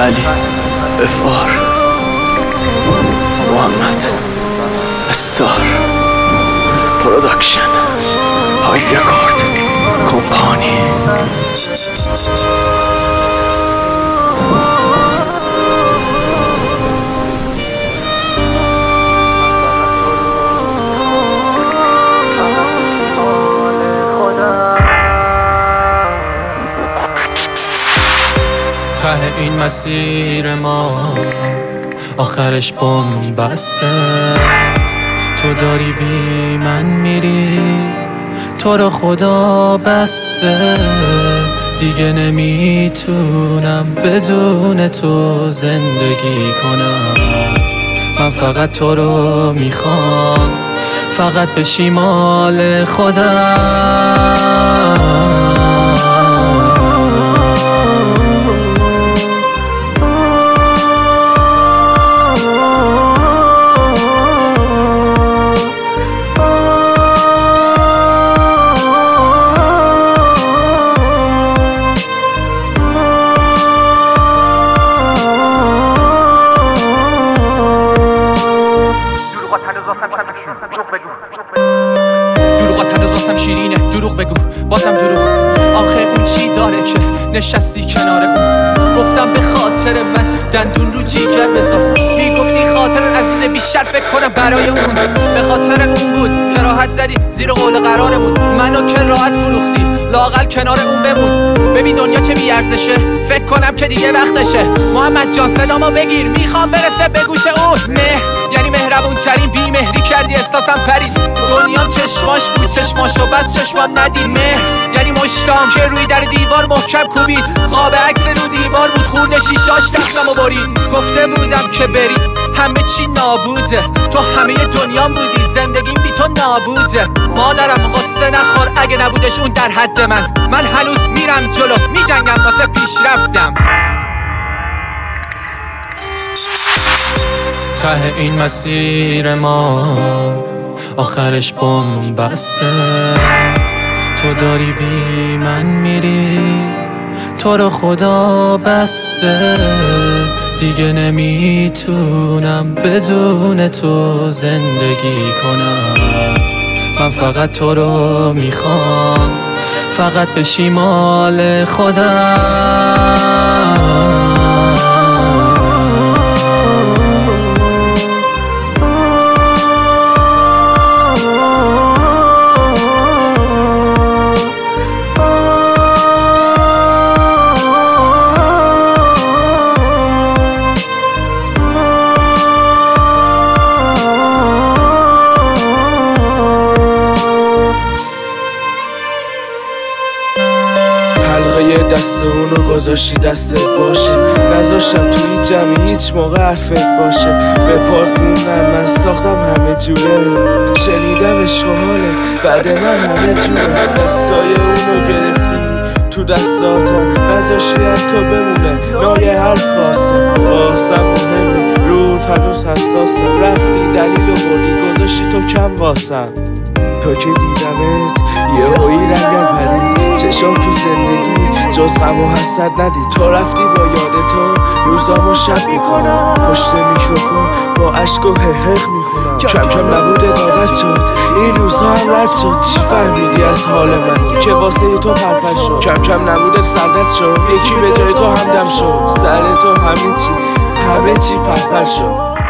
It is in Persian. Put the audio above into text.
علی افار محمد استار پروداکشن های رکورد کمپانی. ته این مسیر ما آخرش بن‌بسته، تو داری بی من میری، تو رو خدا بسته، دیگه نمیتونم بدون تو زندگی کنم. من فقط تو رو میخوام، فقط بشی مال خودم. دروغات هنوز واسم شیرینه، دروغ بگو بازم دروغ. آخه اون چی داره که نشستی کنار اون؟ گفتم به خاطر من دندون رو جیگر بذار، میگفتی خاطر عزیز بیشتر فکر کنم برای اون. به خاطر اون بود که راحت زدی زیر قول قرارمون، منو که راحت فروختی لااقل کنار اون بمون. ببین دنیا چه بی‌ارزشه، فکر کنم که دیگه وقتشه. محمد جان صدامو بگیر، میخوام برسه به گوش اون. مهر یعنی مهربون ترین، بی مهری کردی احساسم پرید. دنیام چشماش بود چشماشو بس چشمام ندید. مهر یعنی مشتام که روی در دیوار محکم کوبید، خواب عکس رو دیوار بود خورده شیشاش دستمو برید. گفته بودم که بری همه چی نابوده، تو همه دنیام بودی زندگیم بی تو نابوده. مادرم قصه نخور اگه نبودش اون در حد من هنوز میرم جلو میجنگم واسه پیشرفتم. ته این مسیر ما آخرش بن‌بسته، تو داری بی من میری، تو رو خدا بسته، دیگه نمیتونم بدون تو زندگی کنم. من فقط تو رو میخوام، فقط بشی مال خودم. حلقه دست اونو گذاشتی دستت باشه، نذاشتم توی جمعی هیچ موقع حرفت باشه. به پارک موندن من ساختم همه جوره، شنیدم عشق و حاله بعد من همه جوره. دستای اونو گرفتی تو دستاتم، نذاشتی از تو بمونه نایه حرف واسه. واسم مهمه روت هنوز حساسه، رفتی دلیل و بردی گذاشتی تو کم واسم. تا که دیدمت یه هایی رنگم پرید، چشام تو زندگی جز غم و حسد ندید. تو رفتی با یاد تو روزامو شب میکنم، پشت میکروفون با عشق و ههق میخونم. کم کم نبوده دادت شد این روزها هم رد شد، چی فهمیدی از حال من که واسه تو پرپر شد؟ کم کم نبوده سردت شد، یکی به جای تو همدم شد، سر تو همه چی پرپر شد.